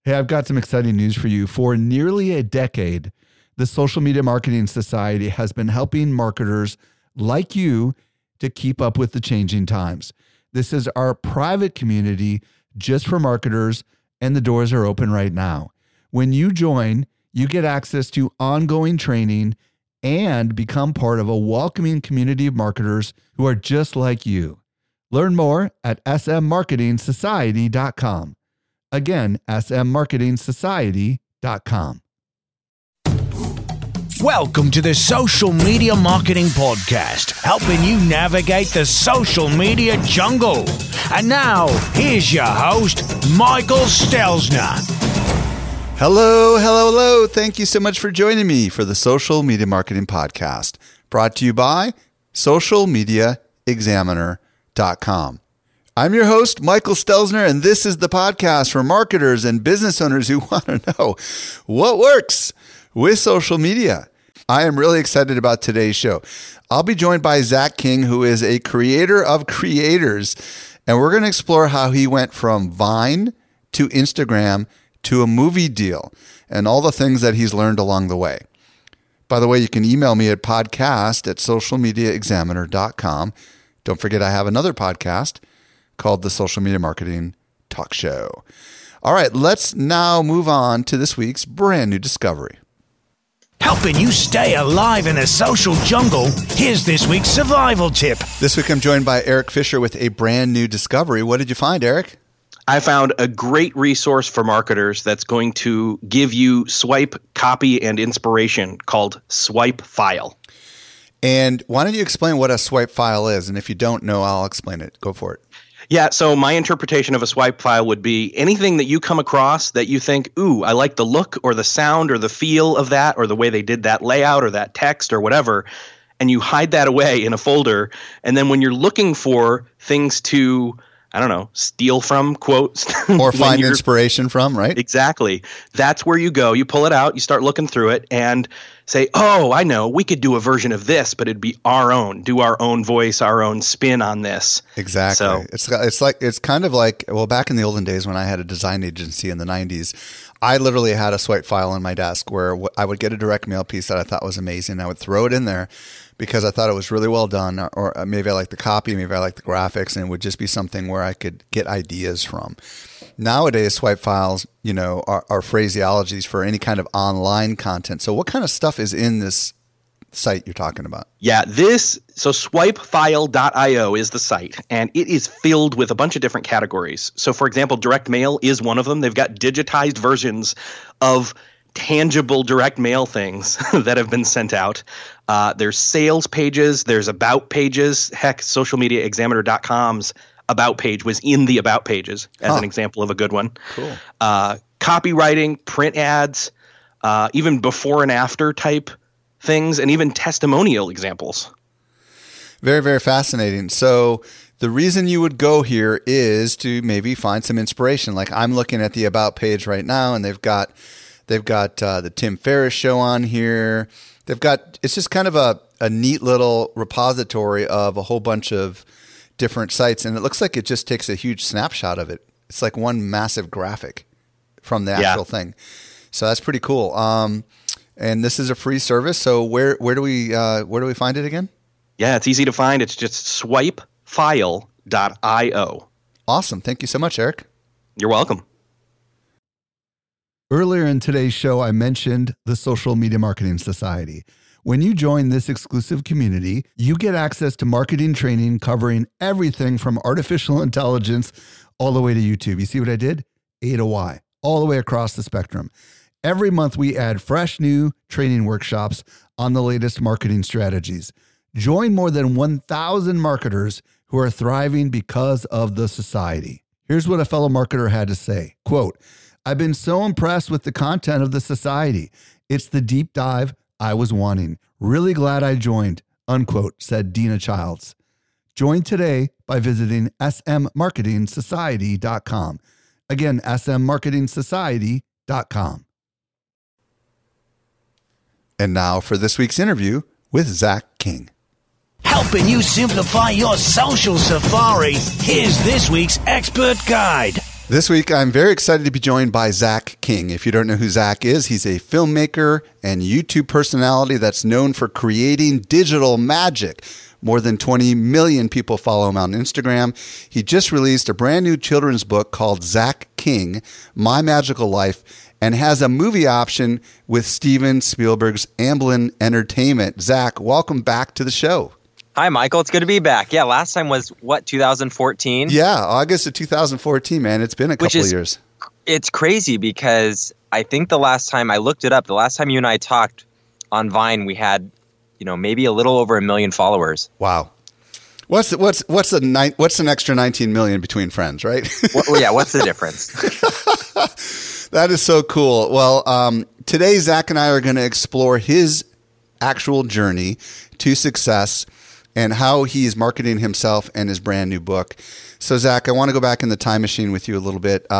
Hey, I've got some exciting news for you. For nearly a decade, the Social Media Marketing Society has been helping marketers like you to keep up with the changing times. This is our private community just for marketers, and the doors are open right now. When you join, you get access to ongoing training and become part of a welcoming community of marketers who are just like you. Learn more at smmarketingsociety.com. Again, smmarketingsociety.com. Welcome to the Social Media Marketing Podcast, helping you navigate the social media jungle. And now, here's your host, Michael Stelzner. Hello. Thank you so much for joining me for the Social Media Marketing Podcast, brought to you by socialmediaexaminer.com. I'm your host, Michael Stelzner, and this is the podcast for marketers and business owners who want to know what works with social media. I am really excited about today's show. I'll be joined by Zach King, who is a creator of creators, and we're going to explore how he went from Vine to Instagram to a movie deal and all the things that he's learned along the way. By the way, you can email me at podcast@socialmediaexaminer.com. Don't forget I have another podcast called the Social Media Marketing Talk Show. All right, let's now move on to this week's brand new discovery. Helping you stay alive in the social jungle, here's this week's survival tip. This week I'm joined by Eric Fisher with a brand new discovery. What did you find, Eric? I found a great resource for marketers that's going to give you swipe, copy, and inspiration called Swipe File. And why don't you explain what a swipe file is? And if you don't know, I'll explain it. Go for it. Yeah, so my interpretation of a swipe file would be anything that you come across that you think, ooh, I like the look or the sound or the feel of that or the way they did that layout or that text or whatever, and you hide that away in a folder. And then when you're looking for things to, I don't know, steal from, quotes. Or find inspiration from, right? Exactly. That's where you go. You pull it out, you start looking through it, and say, oh, I know, we could do a version of this, but it'd be our own, do our own voice, our own spin on this. Exactly. So, it's kind of like, well, back in the olden days when I had a design agency in the 90s, I literally had a swipe file on my desk where I would get a direct mail piece that I thought was amazing. I would throw it in there because I thought it was really well done, or maybe I liked the copy, maybe I liked the graphics, and it would just be something where I could get ideas from. Nowadays, swipe files, are phraseologies for any kind of online content. So what kind of stuff is in this site you're talking about? Yeah, so swipefile.io is the site, and it is filled with a bunch of different categories. So, for example, direct mail is one of them. They've got digitized versions of tangible direct mail things that have been sent out. There's sales pages. There's about pages. Heck, socialmediaexaminer.com's about page was in the about pages as an example of a good one. Cool. Copywriting, print ads, even before and after type things, and even testimonial examples. Very, very fascinating. So the reason you would go here is to maybe find some inspiration. Like I'm looking at the about page right now, and they've got the Tim Ferriss show on here. It's just kind of a neat little repository of a whole bunch of different sites, and it looks like it just takes a huge snapshot of it. It's like one massive graphic from the actual thing. So that's pretty cool. And this is a free service. So where do we find it again? Yeah, it's easy to find. It's just swipefile.io. Awesome. Thank you so much, Eric. You're welcome. Earlier in today's show, I mentioned the Social Media Marketing Society. When you join this exclusive community, you get access to marketing training covering everything from artificial intelligence all the way to YouTube. You see what I did? A to Y, all the way across the spectrum. Every month, we add fresh new training workshops on the latest marketing strategies. Join more than 1,000 marketers who are thriving because of the society. Here's what a fellow marketer had to say. Quote, I've been so impressed with the content of the society. It's the deep dive I was wanting. Really glad I joined, unquote, said Dina Childs. Join today by visiting smmarketingsociety.com. Again, smmarketingsociety.com. And now for this week's interview with Zach King. Helping you simplify your social safari, here's this week's expert guide. This week, I'm very excited to be joined by Zach King. If you don't know who Zach is, he's a filmmaker and YouTube personality that's known for creating digital magic. More than 20 million people follow him on Instagram. He just released a brand new children's book called Zach King, My Magical Life, and has a movie option with Steven Spielberg's Amblin Entertainment. Zach, welcome back to the show. Hi, Michael. It's good to be back. Yeah, last time was, 2014? Yeah, August of 2014, man. It's been a couple of years. It's crazy because I think the last time I looked it up, the last time you and I talked on Vine, we had, maybe a little over 1 million followers. Wow. What's an extra 19 million between friends, right? What's the difference? That is so cool. Well, today Zach and I are going to explore his actual journey to success and how he's marketing himself and his brand new book. So, Zach, I want to go back in the time machine with you a little bit.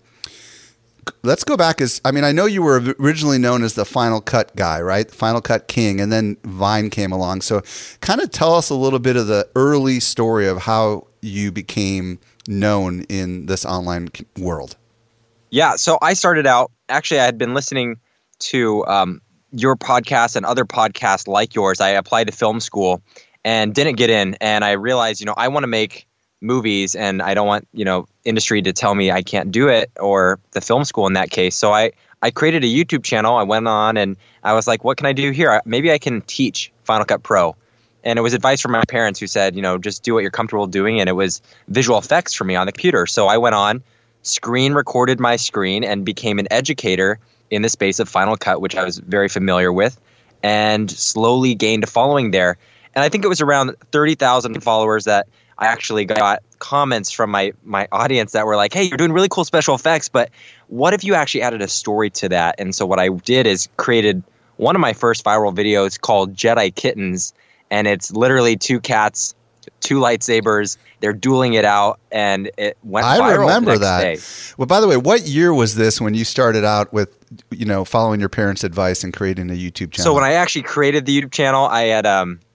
Let's go back I know you were originally known as the Final Cut guy, right? The Final Cut King, and then Vine came along. So kind of tell us a little bit of the early story of how you became known in this online world. Yeah, so I started out, actually I had been listening to your podcast and other podcasts like yours. I applied to film school and didn't get in, and I realized, I want to make movies and I don't want, industry to tell me I can't do it, or the film school in that case. So I created a YouTube channel. I went on and I was like, what can I do here? Maybe I can teach Final Cut Pro. And it was advice from my parents who said, just do what you're comfortable doing. And it was visual effects for me on the computer. So I went on, screen recorded my screen, and became an educator in the space of Final Cut, which I was very familiar with, and slowly gained a following there. And I think it was around 30,000 followers that I actually got comments from my audience that were like, hey, you're doing really cool special effects, but what if you actually added a story to that? And so what I did is created one of my first viral videos called Jedi Kittens, and it's literally 2 cats, 2 lightsabers, they're dueling it out, and it went viral. I remember that. Day. Well, by the way, what year was this when you started out with, following your parents' advice and creating a YouTube channel? So when I actually created the YouTube channel, I had,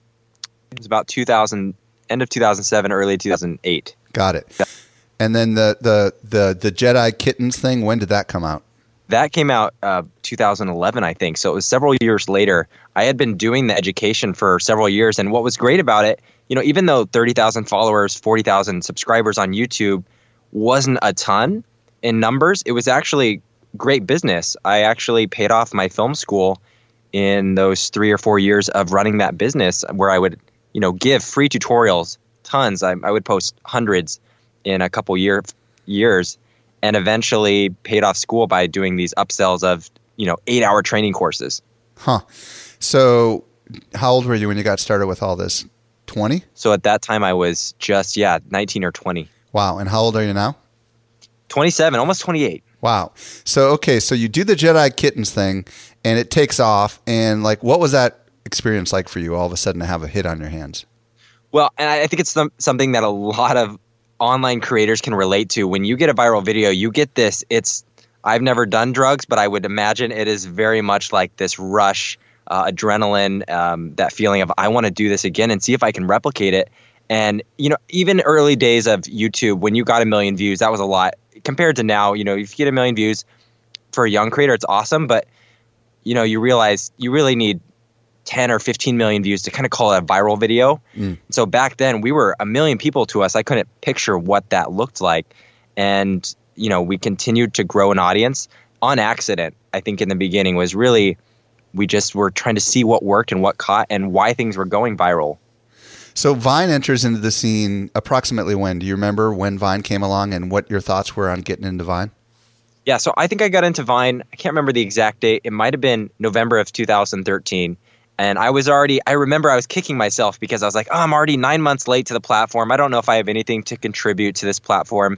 it was about end of 2007, early 2008. Got it. And then the Jedi Kittens thing, when did that come out? That came out 2011, I think. So it was several years later. I had been doing the education for several years. And what was great about it, even though 30,000 followers, 40,000 subscribers on YouTube wasn't a ton in numbers, it was actually great business. I actually paid off my film school in those 3 or 4 years of running that business, where I would give free tutorials, tons. I would post hundreds in a couple years, and eventually paid off school by doing these upsells of 8-hour training courses. Huh. So how old were you when you got started with all this? 20? So at that time I was just 19 or 20. Wow. And how old are you now? 27, almost 28. Wow. So so you do the Jedi Kittens thing and it takes off, and what was that experience like for you all of a sudden to have a hit on your hands? Well, and I think it's something that a lot of online creators can relate to. When you get a viral video, you get this, I've never done drugs, but I would imagine it is very much like this rush, adrenaline, that feeling of I want to do this again and see if I can replicate it. And, even early days of YouTube, when you got 1 million views, that was a lot. Compared to now, if you get 1 million views for a young creator, it's awesome. But, you realize you really need 10 or 15 million views to kind of call it a viral video. So back then we were 1 million people to us. I couldn't picture what that looked like. And, we continued to grow an audience on accident. I think in the beginning was really, we just were trying to see what worked and what caught and why things were going viral. So Vine enters into the scene approximately when? Do you remember when Vine came along and what your thoughts were on getting into Vine? Yeah, so I think I got into Vine, I can't remember the exact date. It might have been November of 2013. And I remember I was kicking myself because I was like, I'm already 9 months late to the platform. I don't know if I have anything to contribute to this platform.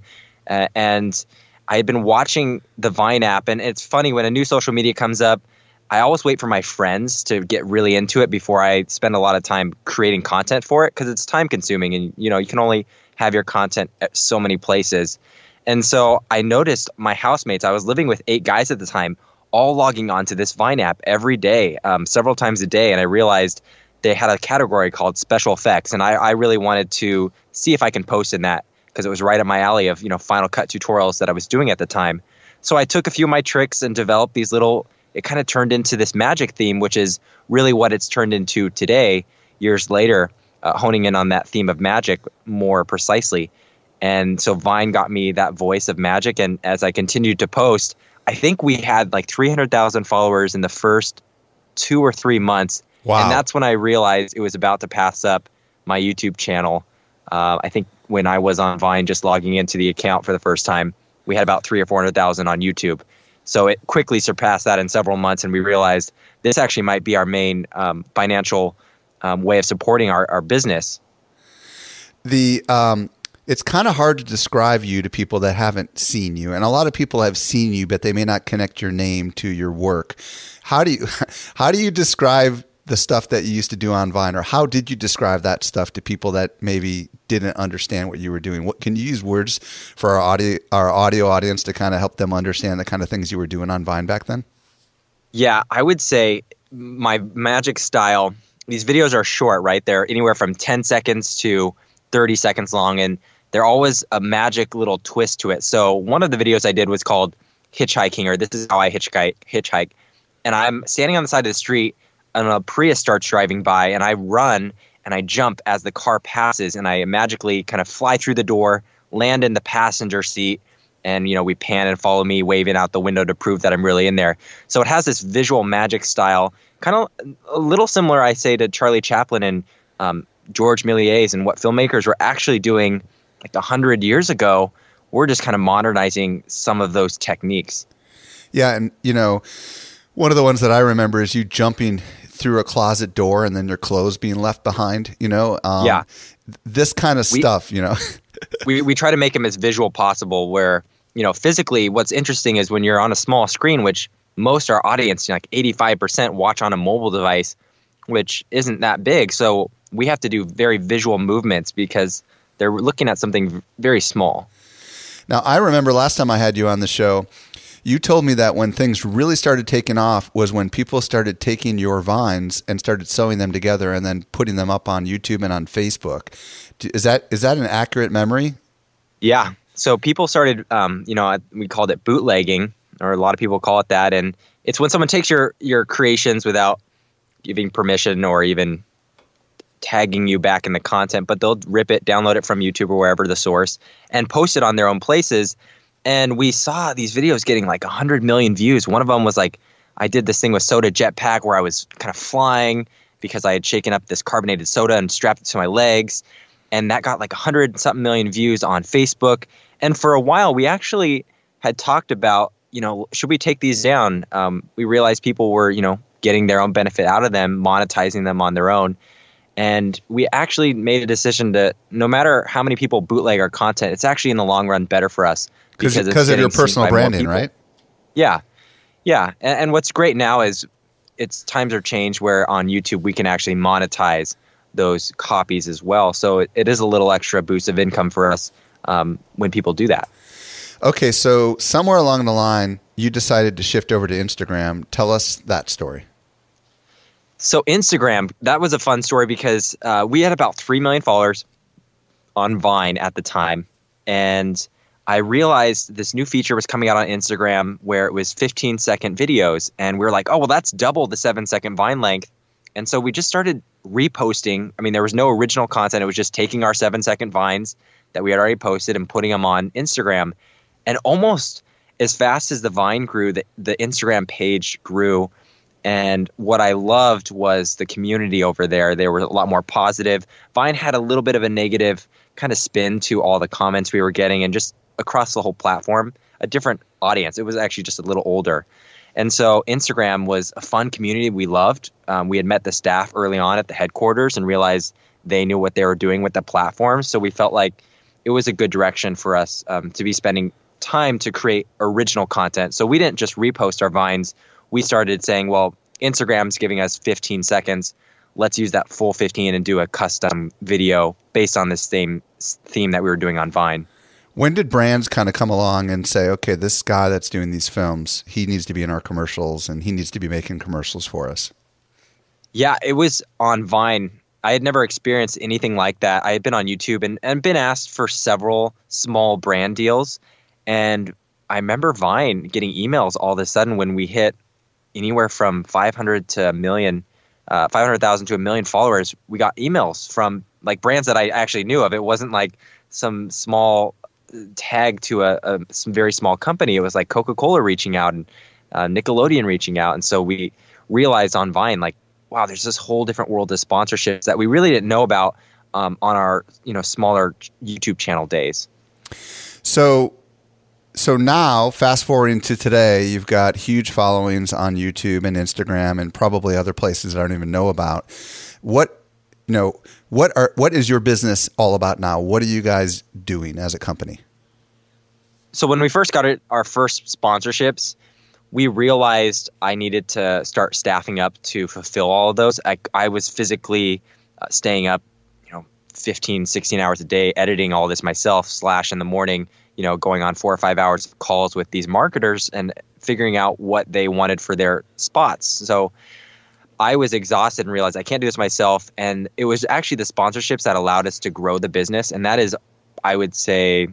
And I had been watching the Vine app. And it's funny, when a new social media comes up, I always wait for my friends to get really into it before I spend a lot of time creating content for it, because it's time consuming and, you can only have your content at so many places. And so I noticed my housemates, I was living with 8 guys at the time, all logging on to this Vine app every day, several times a day. And I realized they had a category called special effects. And I really wanted to see if I can post in that because it was right up my alley of, Final Cut tutorials that I was doing at the time. So I took a few of my tricks and developed these it kind of turned into this magic theme, which is really what it's turned into today, years later, honing in on that theme of magic more precisely. And so Vine got me that voice of magic. And as I continued to post, I think we had like 300,000 followers in the first 2 or 3 months. Wow. And that's when I realized it was about to pass up my YouTube channel. I think when I was on Vine, just logging into the account for the first time, we had about 300,000 or 400,000 on YouTube. So it quickly surpassed that in several months. And we realized this actually might be our main financial way of supporting our business. It's kind of hard to describe you to people that haven't seen you. And a lot of people have seen you, but they may not connect your name to your work. How do you describe the stuff that you used to do on Vine, or how did you describe that stuff to people that maybe didn't understand what you were doing? What can you use words for our audio audience to kind of help them understand the kind of things you were doing on Vine back then? Yeah, I would say my magic style, these videos are short, right? They're anywhere from 10 seconds to 30 seconds long, and they're always a magic little twist to it. So one of the videos I did was called Hitchhiking, or This Is How I Hitchhike. And I'm standing on the side of the street, and a Prius starts driving by, and I run and I jump as the car passes, and I magically kind of fly through the door, land in the passenger seat, and we pan and follow me, waving out the window to prove that I'm really in there. So it has this visual magic style, kind of a little similar, I say, to Charlie Chaplin and George Méliès, and what filmmakers were actually doing like 100 years ago. We're just kind of modernizing some of those techniques. Yeah, and one of the ones that I remember is you jumping through a closet door and then your clothes being left behind. Yeah, this kind of stuff. we try to make them as visual possible. Where physically, what's interesting is when you're on a small screen, which most our audience, like 85%, watch on a mobile device, which isn't that big. So we have to do very visual movements because they're looking at something very small. Now, I remember last time I had you on the show, you told me that when things really started taking off was when people started taking your Vines and started sewing them together and then putting them up on YouTube and on Facebook. Is that an accurate memory? Yeah. So people started, we called it bootlegging, or a lot of people call it that. And it's when someone takes your creations without giving permission or even tagging you back in the content, but they'll rip it, download it from YouTube or wherever the source, and post it on their own places. And we saw these videos getting like 100 million views. One of them was like, I did this thing with Soda Jetpack where I was kind of flying because I had shaken up this carbonated soda and strapped it to my legs. And that got like 100-something million views on Facebook. And for a while, we actually had talked about, should we take these down? We realized people were, getting their own benefit out of them, monetizing them on their own. And we actually made a decision to, no matter how many people bootleg our content, it's actually in the long run better for us. Because of your personal branding, right? Yeah. Yeah. And what's great now is times are changed where on YouTube we can actually monetize those copies as well. So it is a little extra boost of income for us when people do that. Okay. So somewhere along the line, you decided to shift over to Instagram. Tell us that story. So Instagram, that was a fun story because we had about 3 million followers on Vine at the time. And I realized this new feature was coming out on Instagram where it was 15-second videos. And we were like, oh, well, that's double the 7-second Vine length. And so we just started reposting. I mean, there was no original content. It was just taking our 7-second Vines that we had already posted and putting them on Instagram. And almost as fast as the Vine grew, the Instagram page grew. And what I loved was the community over there. They were a lot more positive. Vine had a little bit of a negative kind of spin to all the comments we were getting, and just across the whole platform, a different audience. It was actually just a little older. And so Instagram was a fun community we loved. We had met the staff early on at the headquarters and realized they knew what they were doing with the platform. So we felt like it was a good direction for us to be spending time to create original content. So we didn't just repost our Vines. We started saying, well, Instagram's giving us 15 seconds. Let's use that full 15 and do a custom video based on this same theme that we were doing on Vine. When did brands kind of come along and say, okay, this guy that's doing these films, he needs to be in our commercials and he needs to be making commercials for us? Yeah, it was on Vine I had never experienced anything like that. I had been on YouTube and been asked for several small brand deals. And I remember Vine getting emails all of a sudden when we hit anywhere from 500 to a million, 500,000 to a million followers. We got emails from like brands that I actually knew of. It wasn't like some small tag to some very small company. It was like Coca-Cola reaching out and Nickelodeon reaching out. And so we realized on Vine, like, wow, there's this whole different world of sponsorships that we really didn't know about on our smaller YouTube channel days. So now, fast forwarding to today, you've got huge followings on YouTube and Instagram and probably other places that I don't even know about. What is your business all about now? What are you guys doing as a company? So when we first got our first sponsorships, we realized I needed to start staffing up to fulfill all of those. I was physically staying up, 15, 16 hours a day, editing all this myself, / in the morning, going on 4 or 5 hours of calls with these marketers and figuring out what they wanted for their spots. So I was exhausted and realized I can't do this myself. And it was actually the sponsorships that allowed us to grow the business. And that is, I would say,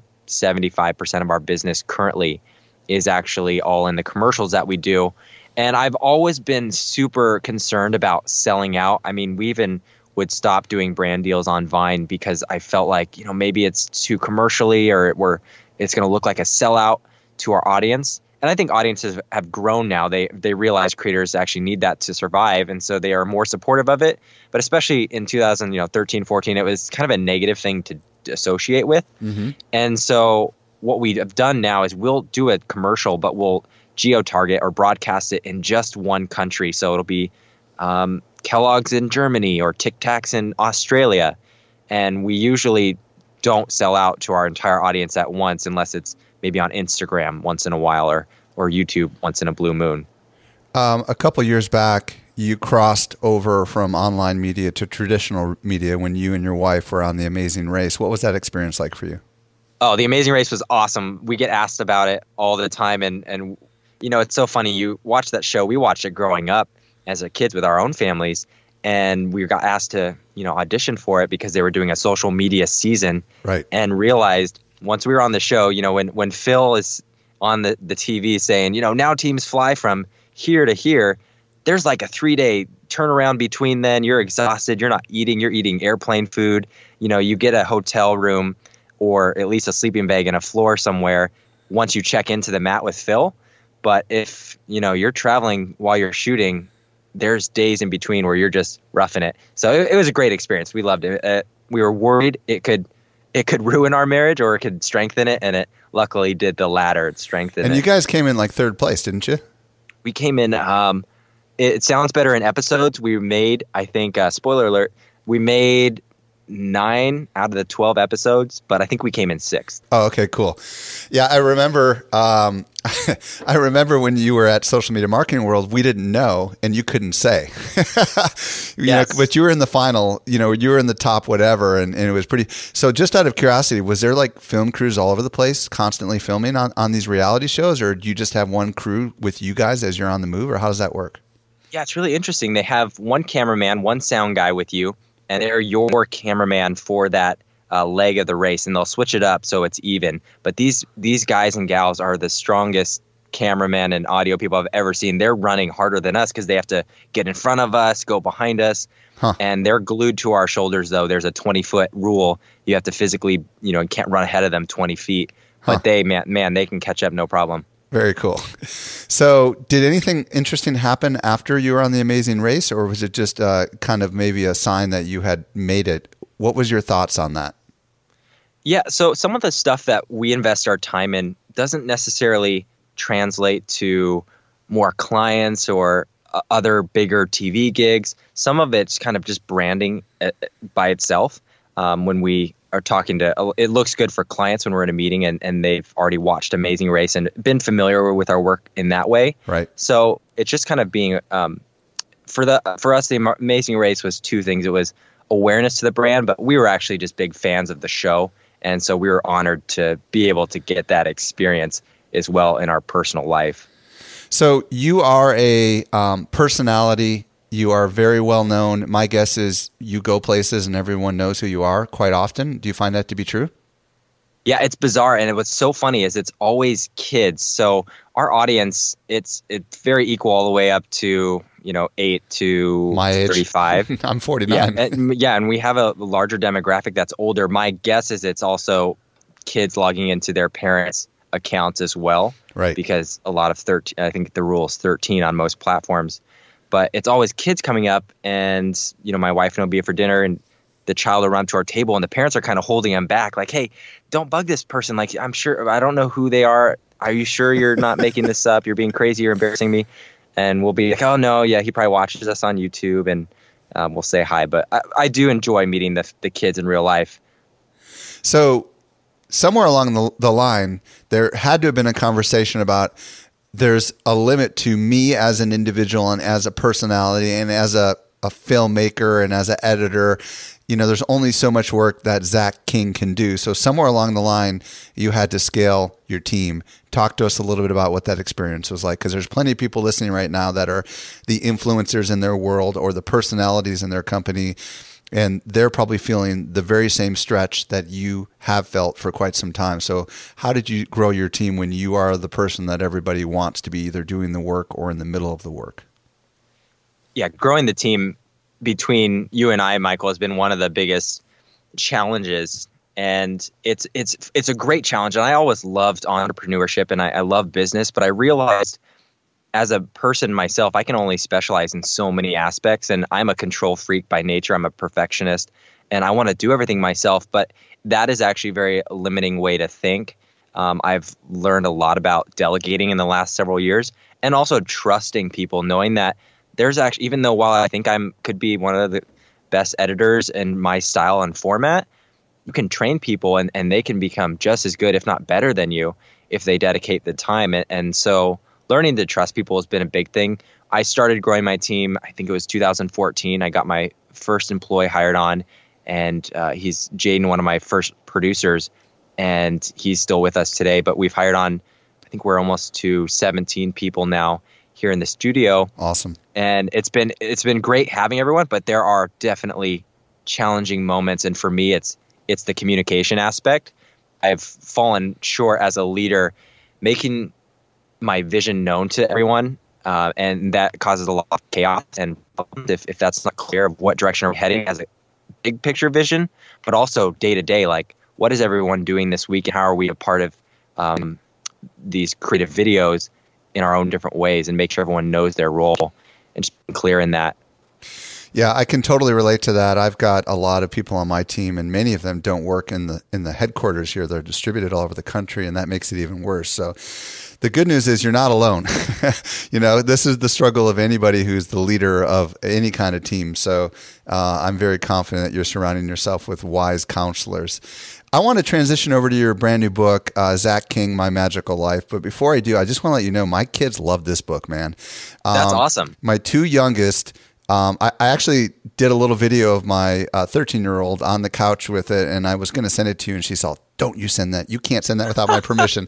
75% of our business currently is actually all in the commercials that we do. And I've always been super concerned about selling out. I mean, we even would stop doing brand deals on Vine because I felt like, maybe it's too commercially or it's going to look like a sellout to our audience. And I think audiences have grown now. They realize creators actually need that to survive. And so they are more supportive of it. But especially in 2013, 14, it was kind of a negative thing to associate with. Mm-hmm. And so what we have done now is we'll do a commercial, but we'll geo-target or broadcast it in just one country. So it'll be Kellogg's in Germany or Tic Tacs in Australia. And we usually don't sell out to our entire audience at once unless it's maybe on Instagram once in a while or YouTube once in a blue moon. A couple years back, you crossed over from online media to traditional media when you and your wife were on The Amazing Race. What was that experience like for you? Oh, The Amazing Race was awesome. We get asked about it all the time. And it's so funny. You watch that show. We watched it growing up as kids with our own families. And we got asked to, audition for it because they were doing a social media season. Right. And realized once we were on the show, when Phil is on the TV saying, now teams fly from here to here, there's like a 3-day turnaround between then. You're exhausted. You're not eating. You're eating airplane food. You get a hotel room or at least a sleeping bag and a floor somewhere once you check into the mat with Phil. But if, you're traveling while you're shooting, there's days in between where you're just roughing it. So it was a great experience. We loved it. We were worried it could ruin our marriage or it could strengthen it. And it luckily did the latter. It strengthened it. And you guys came in like third place, didn't you? We came in, it sounds better in episodes. We made, I think, spoiler alert, we made 9 out of the 12 episodes, but I think we came in 6th. Oh, okay, cool. Yeah, I remember. I remember when you were at Social Media Marketing World, we didn't know, and you couldn't say. Yes. But you were in the final. You were in the top whatever, and it was pretty. So, just out of curiosity, was there like film crews all over the place, constantly filming on these reality shows, or do you just have one crew with you guys as you're on the move, or how does that work? Yeah, it's really interesting. They have one cameraman, one sound guy with you, and they're your cameraman for that leg of the race, and they'll switch it up so it's even. But these guys and gals are the strongest cameraman and audio people I've ever seen. They're running harder than us because they have to get in front of us, go behind us, and they're glued to our shoulders, though. There's a 20-foot rule. You have to physically, you can't run ahead of them 20 feet. But they can catch up no problem. Very cool. So did anything interesting happen after you were on The Amazing Race, or was it just kind of maybe a sign that you had made it? What was your thoughts on that? Yeah, so some of the stuff that we invest our time in doesn't necessarily translate to more clients or other bigger TV gigs. Some of it's kind of just branding by itself. When we are talking to, it looks good for clients when we're in a meeting and they've already watched Amazing Race and been familiar with our work in that way. Right. So it's just kind of being, for us, the Amazing Race was 2 things. It was awareness to the brand, but we were actually just big fans of the show. And so we were honored to be able to get that experience as well in our personal life. So you are a personality You are very well known. My guess is you go places and everyone knows who you are quite often. Do you find that to be true? Yeah, it's bizarre. And what's so funny is it's always kids. So our audience, it's very equal all the way up to, 8 to my age. 35. I'm 49. And we have a larger demographic that's older. My guess is it's also kids logging into their parents' accounts as well. Right. Because a lot of 13, I think the rule is 13 on most platforms. But it's always kids coming up and, my wife and I'll be here for dinner and the child will run to our table and the parents are kind of holding them back. Like, hey, don't bug this person. Like, I don't know who they are. Are you sure you're not making this up? You're being crazy. You're embarrassing me. And we'll be like, oh, no, yeah, he probably watches us on YouTube and we'll say hi. But I do enjoy meeting the kids in real life. So somewhere along the line, there had to have been a conversation about there's a limit to me as an individual and as a personality and as a filmmaker and as an editor. There's only so much work that Zach King can do. So somewhere along the line, you had to scale your team. Talk to us a little bit about what that experience was like, because there's plenty of people listening right now that are the influencers in their world or the personalities in their company, and they're probably feeling the very same stretch that you have felt for quite some time. So how did you grow your team when you are the person that everybody wants to be either doing the work or in the middle of the work? Yeah, growing the team between you and I, Michael, has been one of the biggest challenges. And it's a great challenge. And I always loved entrepreneurship and I love business, but I realized as a person myself, I can only specialize in so many aspects. And I'm a control freak by nature. I'm a perfectionist and I want to do everything myself. But that is actually a very limiting way to think. I've learned a lot about delegating in the last several years and also trusting people, knowing that there's actually, even though while I think could be one of the best editors in my style and format, you can train people and they can become just as good, if not better than you, if they dedicate the time. And so learning to trust people has been a big thing. I started growing my team, I think it was 2014. I got my first employee hired on, and he's Jaden, one of my first producers, and he's still with us today. But we've hired on, I think we're almost to 17 people now here in the studio. Awesome. And it's been great having everyone, but there are definitely challenging moments. And for me, it's the communication aspect. I've fallen short as a leader, making my vision known to everyone. And that causes a lot of chaos. And if that's not clear of what direction we're heading as a big picture vision, but also day to day, like what is everyone doing this week and how are we a part of these creative videos in our own different ways, and make sure everyone knows their role and just be clear in that. Yeah, I can totally relate to that. I've got a lot of people on my team, and many of them don't work in the headquarters here. They're distributed all over the country, and that makes it even worse. So the good news is you're not alone. This is the struggle of anybody who's the leader of any kind of team. So I'm very confident that you're surrounding yourself with wise counselors. I want to transition over to your brand new book, Zach King, My Magical Life. But before I do, I just want to let you know, my kids love this book, man. That's awesome. My two youngest, I actually did a little video of my 13-year-old on the couch with it, and I was going to send it to you, and she's all, don't you send that. You can't send that without my permission.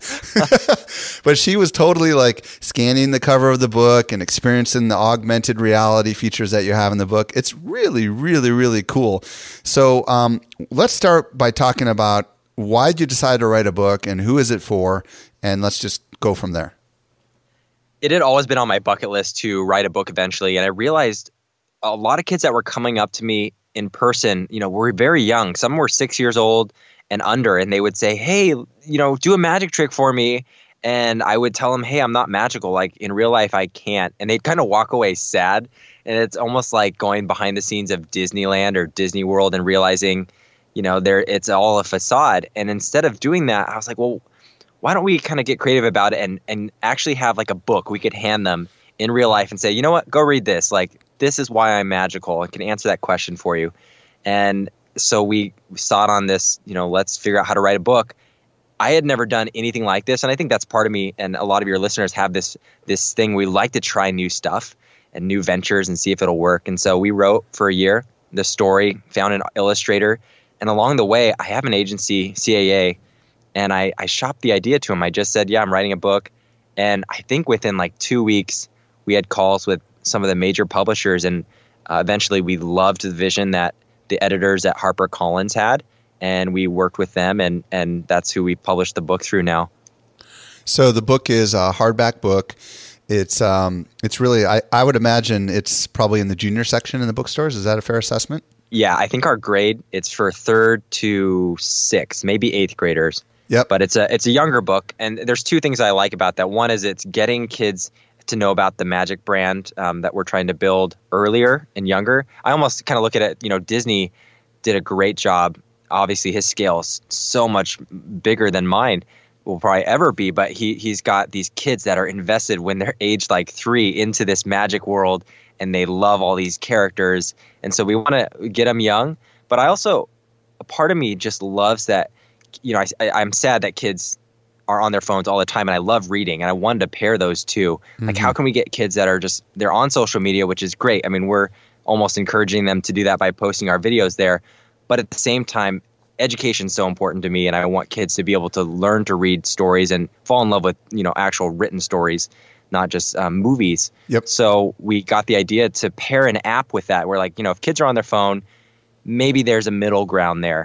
But she was totally like scanning the cover of the book and experiencing the augmented reality features that you have in the book. It's really, really, really cool. So let's start by talking about why did you decide to write a book and who is it for? And let's just go from there. It had always been on my bucket list to write a book eventually. And I realized a lot of kids that were coming up to me in person, were very young. Some were 6 years old and under, and they would say, hey, do a magic trick for me. And I would tell them, hey, I'm not magical. Like in real life, I can't. And they'd kind of walk away sad. And it's almost like going behind the scenes of Disneyland or Disney World and realizing, it's all a facade. And instead of doing that, I was like, well, why don't we kind of get creative about it and actually have like a book we could hand them in real life and say, you know what, go read this. Like, this is why I'm magical. I can answer that question for you. And so we sought on this, let's figure out how to write a book. I had never done anything like this. And I think that's part of me. And a lot of your listeners have this thing. We like to try new stuff and new ventures and see if it'll work. And so we wrote for a year the story, found an illustrator. And along the way, I have an agency, CAA, and I shopped the idea to him. I just said, yeah, I'm writing a book. And I think within like 2 weeks, we had calls with some of the major publishers, and eventually we loved the vision that the editors at HarperCollins had, and we worked with them, and that's who we published the book through now. So the book is a hardback book. It's really, I would imagine it's probably in the junior section in the bookstores. Is that a fair assessment? Yeah, I think our grade, it's for 3rd to 6th, maybe 8th graders. Yep. But it's a younger book, and there's 2 things I like about that. One is it's getting kids to know about the Magic brand that we're trying to build earlier and younger. I almost kind of look at it, Disney did a great job. Obviously, his scale is so much bigger than mine will probably ever be, but he's got these kids that are invested when they're aged like 3 into this Magic world, and they love all these characters. And so we want to get them young. But I also, a part of me just loves that, I'm sad that kids are on their phones all the time, and I love reading, and I wanted to pair those two. Like, how can we get kids that are they're on social media, which is great. I mean, we're almost encouraging them to do that by posting our videos there. But at the same time, education is so important to me, and I want kids to be able to learn to read stories and fall in love with, actual written stories, not just movies. Yep. So we got the idea to pair an app with that, where if kids are on their phone, maybe there's a middle ground there.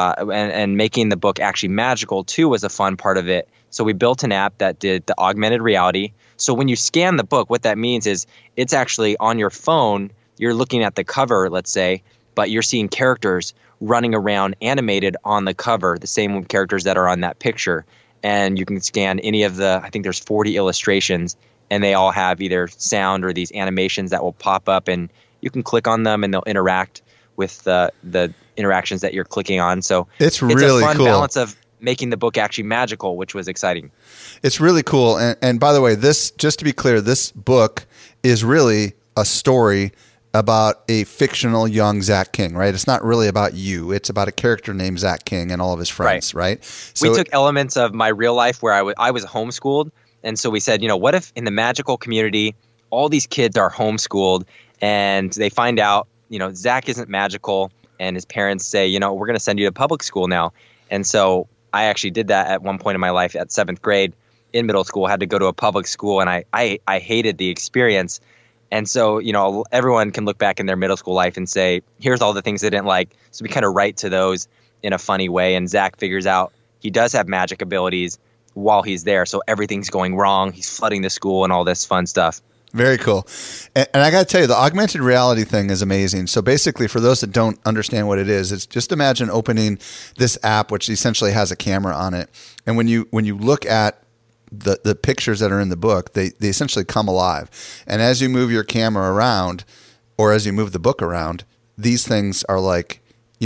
And making the book actually magical too was a fun part of it. So we built an app that did the augmented reality. So when you scan the book, what that means is it's actually on your phone. You're looking at the cover, let's say, but you're seeing characters running around animated on the cover, the same characters that are on that picture. And you can scan any of I think there's 40 illustrations, and they all have either sound or these animations that will pop up, and you can click on them and they'll interact with the interactions that you're clicking on. So it's really a fun cool balance of making the book actually magical, which was exciting. It's really cool. And by the way, just to be clear, this book is really a story about a fictional young Zach King, right? It's not really about you. It's about a character named Zach King and all of his friends, right? So we took elements of my real life where I was homeschooled. And so we said, what if in the magical community, all these kids are homeschooled and they find out, Zach isn't magical, and his parents say, we're going to send you to public school now. And so I actually did that at one point in my life at 7th grade in middle school, had to go to a public school, and I hated the experience. And so, everyone can look back in their middle school life and say, here's all the things they didn't like. So we kind of write to those in a funny way. And Zach figures out he does have magic abilities while he's there. So everything's going wrong. He's flooding the school and all this fun stuff. Very cool. And I got to tell you, the augmented reality thing is amazing. So basically, for those that don't understand what it is, it's just imagine opening this app, which essentially has a camera on it. And when you look at the pictures that are in the book, they essentially come alive. And as you move your camera around, or as you move the book around, these things are like,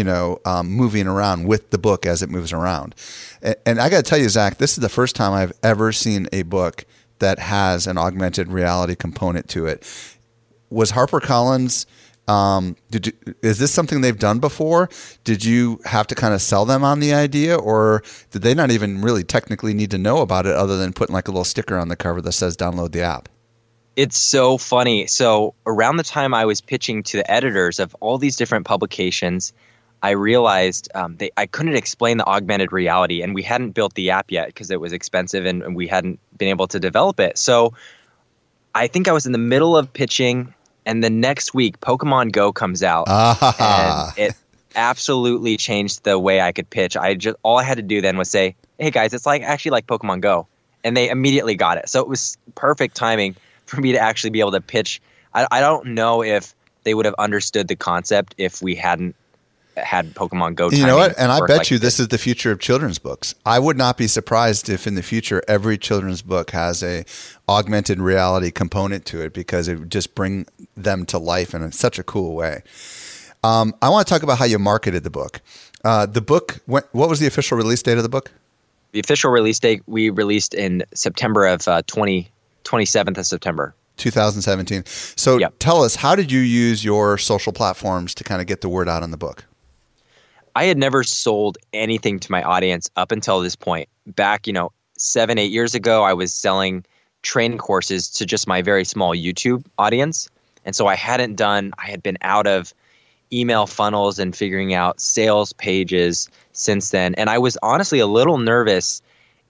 moving around with the book as it moves around. And I got to tell you, Zach, this is the first time I've ever seen a book that has an augmented reality component to it. Was HarperCollins, is this something they've done before? Did you have to kind of sell them on the idea, or did they not even really technically need to know about it other than putting like a little sticker on the cover that says download the app? It's so funny. So around the time I was pitching to the editors of all these different publications, I realized I couldn't explain the augmented reality, and we hadn't built the app yet because it was expensive and we hadn't been able to develop it. So I think I was in the middle of pitching, and the next week Pokemon Go comes out, and it absolutely changed the way I could pitch. All I had to do then was say, "Hey guys, it's actually like Pokemon Go," and they immediately got it. So it was perfect timing for me to actually be able to pitch. I don't know if they would have understood the concept if we hadn't had Pokemon Go. You know what? And I bet you this is the future of children's books. I would not be surprised if in the future every children's book has a augmented reality component to it, because it would just bring them to life in such a cool way. I want to talk about how you marketed the book. The book, what was the official release date of the book? The official release date we released in September of 27th of September. 2017. So Tell us, how did you use your social platforms to kind of get the word out on the book? I had never sold anything to my audience up until this point. Back, 7-8 years ago, I was selling training courses to just my very small YouTube audience. And so I had been out of email funnels and figuring out sales pages since then. And I was honestly a little nervous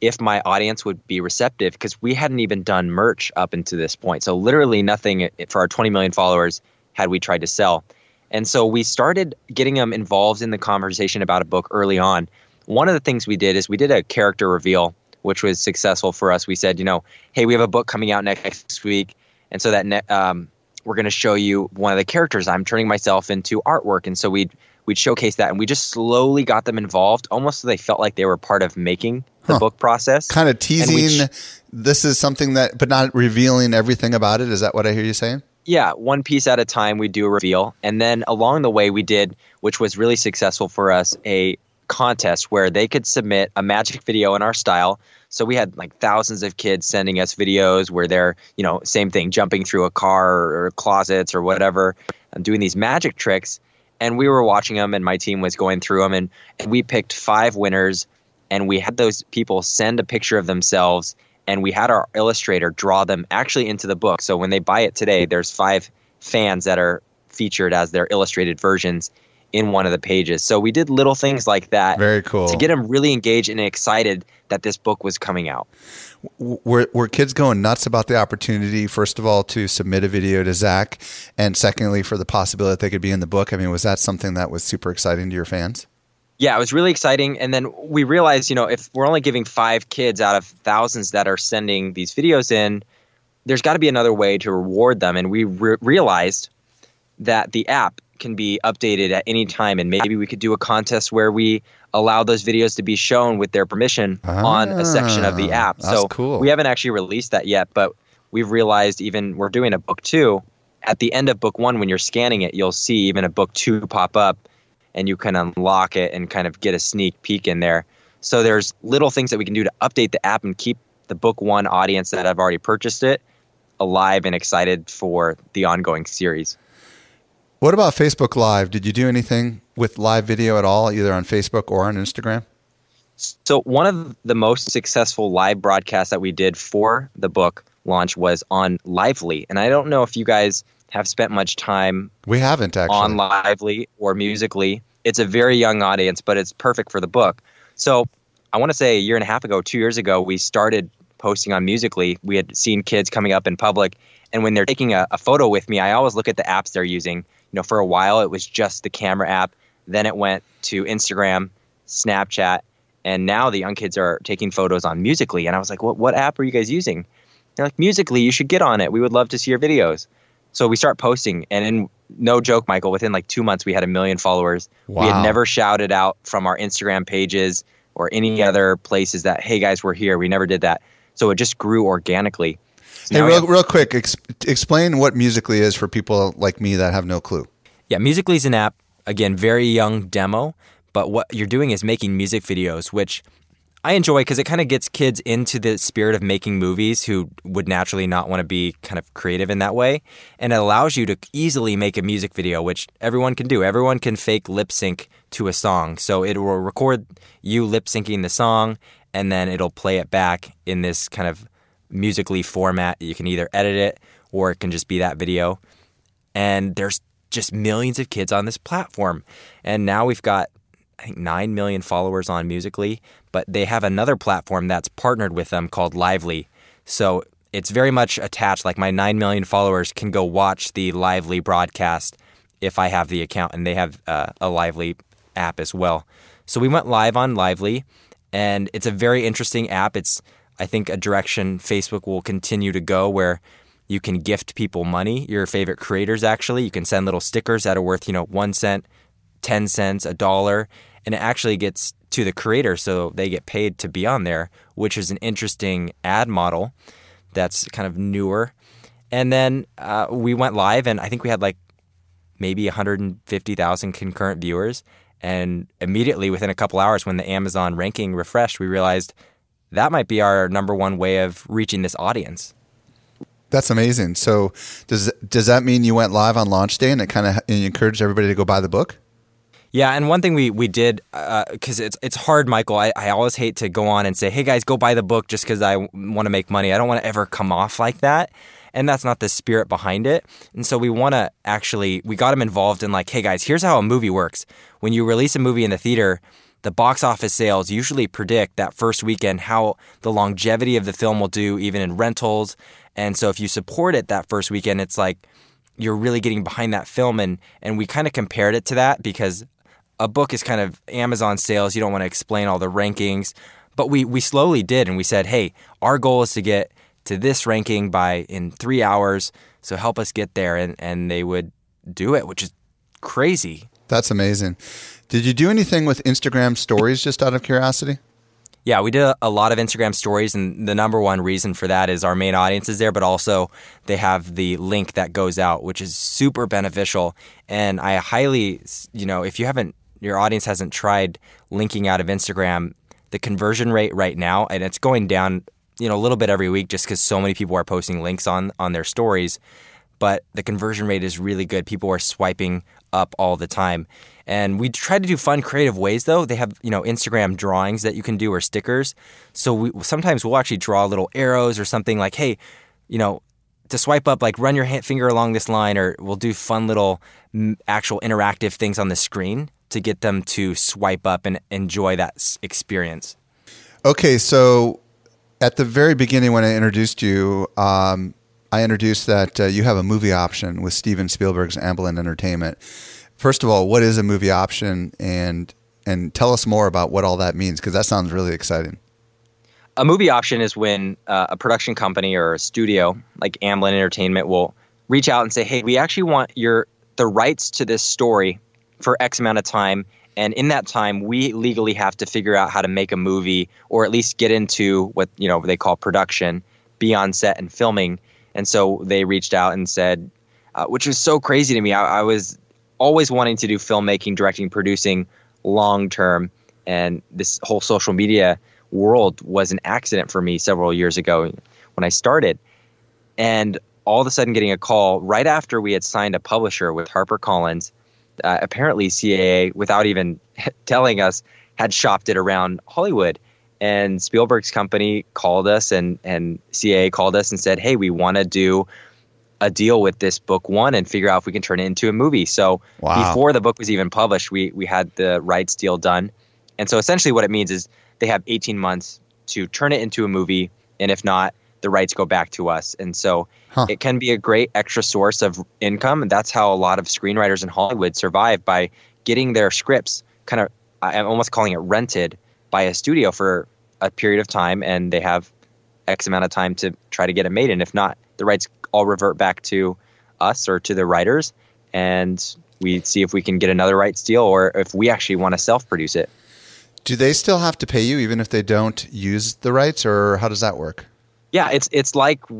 if my audience would be receptive, because we hadn't even done merch up until this point. So literally nothing for our 20 million followers had we tried to sell. And so we started getting them involved in the conversation about a book early on. One of the things we did is we did a character reveal, which was successful for us. We said, hey, we have a book coming out next week. And so that we're going to show you one of the characters. I'm turning myself into artwork. And so we'd showcase that. And we just slowly got them involved, almost so they felt like they were part of making the book process. Kind of teasing this is something that, but not revealing everything about it. Is that what I hear you saying? Yeah, one piece at a time we do a reveal. And then along the way we did, which was really successful for us, a contest where they could submit a magic video in our style. So we had like thousands of kids sending us videos where they're, same thing, jumping through a car or closets or whatever, and doing these magic tricks. And we were watching them, and my team was going through them, and we picked 5 winners, and we had those people send a picture of themselves, and we had our illustrator draw them actually into the book. So when they buy it today, there's 5 fans that are featured as their illustrated versions in one of the pages. So we did little things like that. Very cool. To get them really engaged and excited that this book was coming out. Were kids going nuts about the opportunity, first of all, to submit a video to Zach, and secondly, for the possibility that they could be in the book? I mean, was that something that was super exciting to your fans? Yeah, it was really exciting. And then we realized, if we're only giving 5 kids out of thousands that are sending these videos in, there's got to be another way to reward them. And we realized that the app can be updated at any time, and maybe we could do a contest where we allow those videos to be shown with their permission on a section of the app. That's cool. We haven't actually released that yet, but we've realized we're doing a book 2. At the end of book 1, when you're scanning it, you'll see even a book 2 pop up, and you can unlock it and kind of get a sneak peek in there. So there's little things that we can do to update the app and keep the book 1 audience that have already purchased it alive and excited for the ongoing series. What about Facebook Live? Did you do anything with live video at all, either on Facebook or on Instagram? So one of the most successful live broadcasts that we did for the book launch was on Lively. And I don't know if you guys have spent much time We haven't actually. on Lively or Musical.ly. It's a very young audience, but it's perfect for the book. So I want to say 1.5 years ago, 2 years ago, we started posting on Musical.ly. We had seen kids coming up in public, and when they're taking a photo with me, I always look at the apps they're using. For a while, it was just the camera app. Then it went to Instagram, Snapchat, and now the young kids are taking photos on Musical.ly. And I was like, what app are you guys using? They're like, Musical.ly, you should get on it. We would love to see your videos. So we start posting, and no joke, Michael, within like 2 months, we had 1 million followers. Wow. We had never shouted out from our Instagram pages or any other places that, hey, guys, we're here. We never did that. So it just grew organically. So hey, real quick, explain what Musical.ly is for people like me that have no clue. Yeah, Musical.ly is an app, again, very young demo, but what you're doing is making music videos, which I enjoy because it kind of gets kids into the spirit of making movies who would naturally not want to be kind of creative in that way. And it allows you to easily make a music video, which everyone can do. Everyone can fake lip sync to a song. So it will record you lip syncing the song, and then it'll play it back in this kind of Musical.ly format. You can either edit it or it can just be that video. And there's just millions of kids on this platform. And now we've got, I think, 9 million followers on Musical.ly, but they have another platform that's partnered with them called Lively. So it's very much attached. Like my 9 million followers can go watch the Lively broadcast if I have the account, and they have a Lively app as well. So we went live on Lively, and it's a very interesting app. It's, I think, a direction Facebook will continue to go, where you can gift people money, your favorite creators actually. You can send little stickers that are worth, 1 cent, 10 cents, $1, and it actually gets to the creator, so they get paid to be on there, which is an interesting ad model that's kind of newer. And then we went live, and I think we had like maybe 150,000 concurrent viewers. And immediately within a couple hours, when the Amazon ranking refreshed, we realized that might be our number one way of reaching this audience. That's amazing. So does that mean you went live on launch day and it kind of encouraged everybody to go buy the book? Yeah, and one thing we did, because it's hard, Michael, I always hate to go on and say, hey guys, go buy the book just because I want to make money. I don't want to ever come off like that. And that's not the spirit behind it. And so we got them involved in like, hey guys, here's how a movie works. When you release a movie in the theater, the box office sales usually predict that first weekend how the longevity of the film will do, even in rentals. And so if you support it that first weekend, it's like you're really getting behind that film. And we kind of compared it to that because a book is kind of Amazon sales. You don't want to explain all the rankings. But we slowly did, and we said, hey, our goal is to get to this ranking in 3 hours, so help us get there. And they would do it, which is crazy. That's amazing. Did you do anything with Instagram stories, just out of curiosity? Yeah, we did a lot of Instagram stories, and the number one reason for that is our main audience is there, but also they have the link that goes out, which is super beneficial. And I highly, if your audience hasn't tried linking out of Instagram, the conversion rate right now, and it's going down, a little bit every week just because so many people are posting links on their stories, but the conversion rate is really good. People are swiping up all the time. And we try to do fun, creative ways, though. They have, Instagram drawings that you can do or stickers. So sometimes we'll actually draw little arrows or something like, hey, to swipe up, like run your finger along this line, or we'll do fun little actual interactive things on the screen to get them to swipe up and enjoy that experience. Okay, so at the very beginning when I introduced you, I introduced that you have a movie option with Steven Spielberg's Amblin Entertainment. First of all, what is a movie option, and tell us more about what all that means, because that sounds really exciting. A movie option is when a production company or a studio like Amblin Entertainment will reach out and say, hey, we actually want the rights to this story for X amount of time. And in that time, we legally have to figure out how to make a movie, or at least get into what they call production, be on set and filming. And so they reached out and said, which was so crazy to me. I was always wanting to do filmmaking, directing, producing long term. And this whole social media world was an accident for me several years ago when I started. And all of a sudden getting a call right after we had signed a publisher with HarperCollins. Apparently CAA, without even telling us, had shopped it around Hollywood. And Spielberg's company called us, and CAA called us and said, hey, we want to do a deal with this book one and figure out if we can turn it into a movie. So Before the book was even published, we had the rights deal done. And so essentially what it means is they have 18 months to turn it into a movie, and if not, the rights go back to us. And so it can be a great extra source of income. And that's how a lot of screenwriters in Hollywood survive, by getting their scripts kind of, I'm almost calling it rented by a studio for a period of time. And they have X amount of time to try to get it made. And if not, the rights all revert back to us or to the writers. And we see if we can get another rights deal, or if we actually want to self-produce it. Do they still have to pay you even if they don't use the rights, or how does that work? Yeah, it's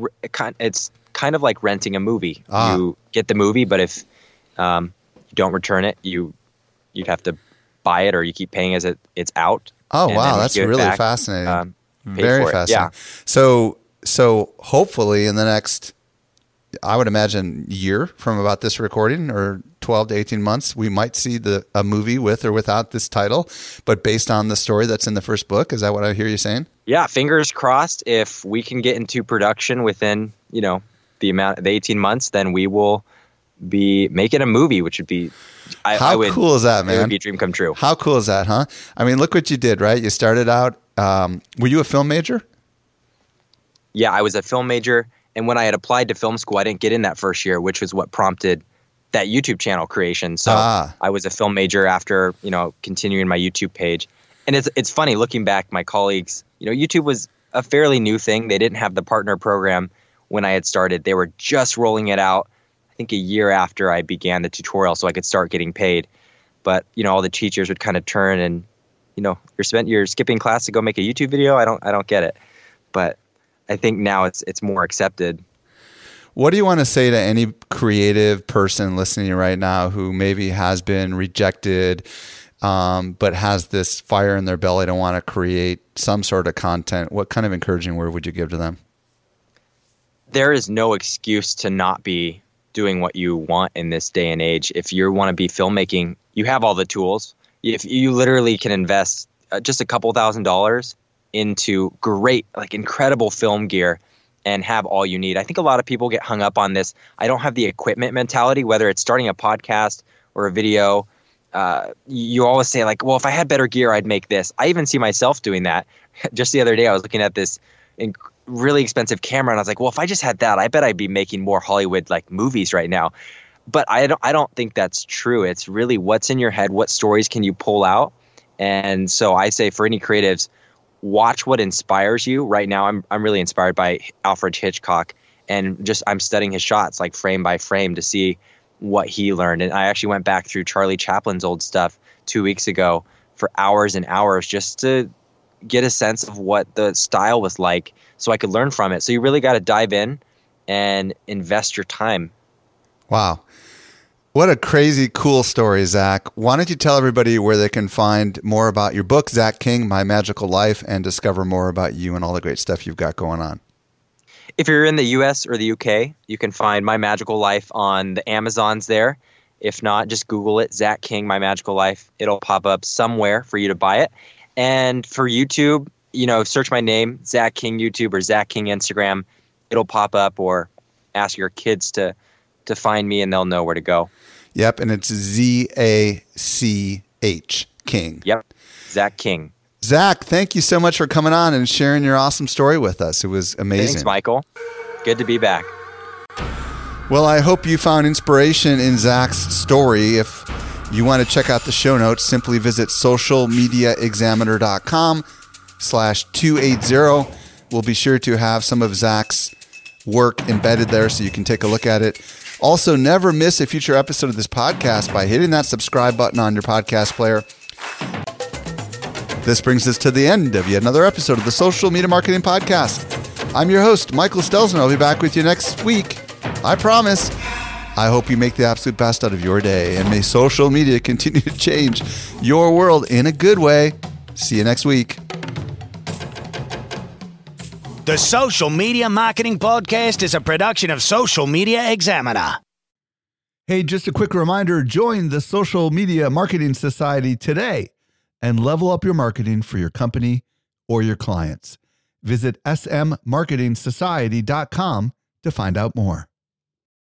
kind of like renting a movie. You get the movie, but if you don't return it, you'd have to buy it, or you keep paying as it's out. Oh, wow, that's really fascinating. Very fascinating. Yeah. So hopefully in the next, I would imagine, year from about this recording, or 12 to 18 months, we might see a movie with or without this title, but based on the story that's in the first book. Is that what I hear you saying? Yeah, fingers crossed. If we can get into production within, the 18 months, then we will be making a movie, which would be How cool is that, man? It would be a dream come true. How cool is that, huh? I mean, look what you did, right? You started out, were you a film major? Yeah, I was a film major. And when I had applied to film school, I didn't get in that first year, which was what prompted that YouTube channel creation. So I was a film major after, continuing my YouTube page. And it's funny looking back, my colleagues, YouTube was a fairly new thing. They didn't have the partner program when I had started. They were just rolling it out, I think a year after I began the tutorial, so I could start getting paid. But, all the teachers would kind of turn and, you're skipping class to go make a YouTube video. I don't get it. But I think now it's more accepted. What do you want to say to any creative person listening right now who maybe has been rejected, but has this fire in their belly to want to create some sort of content? What kind of encouraging word would you give to them? There is no excuse to not be doing what you want in this day and age. If you want to be filmmaking, you have all the tools. If you literally can invest just a couple $1,000s into great, incredible film gear and have all you need. I think a lot of people get hung up on this, I don't have the equipment mentality, whether it's starting a podcast or a video you always say like, well, if I had better gear, I'd make this. I even see myself doing that. Just the other day, I was looking at this really expensive camera, and I was like, well, if I just had that, I bet I'd be making more Hollywood like movies right now. But I don't think that's true. It's really what's in your head, what stories can you pull out. And so I say for any creatives, watch what inspires you. Right now, I'm really inspired by Alfred Hitchcock, and just I'm studying his shots like frame by frame to see what he learned. And I actually went back through Charlie Chaplin's old stuff 2 weeks ago for hours and hours just to get a sense of what the style was like so I could learn from it. So you really got to dive in and invest your time. Wow. What a crazy, cool story, Zach. Why don't you tell everybody where they can find more about your book, Zach King, My Magical Life, and discover more about you and all the great stuff you've got going on? If you're in the US or the UK, you can find My Magical Life on the Amazons there. If not, just Google it, Zach King, My Magical Life. It'll pop up somewhere for you to buy it. And for YouTube, search my name, Zach King YouTube or Zach King Instagram. It'll pop up, or ask your kids to find me and they'll know where to go. Yep, and it's ZACH King. Yep, Zach King. Zach, thank you so much for coming on and sharing your awesome story with us. It was amazing. Thanks, Michael. Good to be back. Well, I hope you found inspiration in Zach's story. If you want to check out the show notes, simply visit socialmediaexaminer.com/280. We'll be sure to have some of Zach's work embedded there so you can take a look at it. Also, never miss a future episode of this podcast by hitting that subscribe button on your podcast player. This brings us to the end of yet another episode of the Social Media Marketing Podcast. I'm your host, Michael Stelzner. I'll be back with you next week. I promise. I hope you make the absolute best out of your day, and may social media continue to change your world in a good way. See you next week. The Social Media Marketing Podcast is a production of Social Media Examiner. Hey, just a quick reminder, join the Social Media Marketing Society today and level up your marketing for your company or your clients. Visit smmarketingsociety.com to find out more.